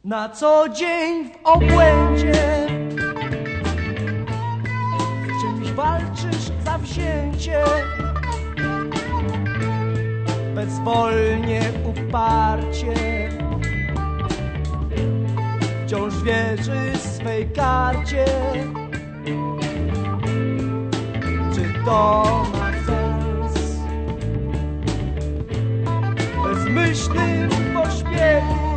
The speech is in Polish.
Na co dzień w obłędzie, z czymś walczysz zawzięcie, bezwolnie, uparcie, wciąż wierzysz swej karcie. Czy to ma sens? Bezmyślnym pośpiechu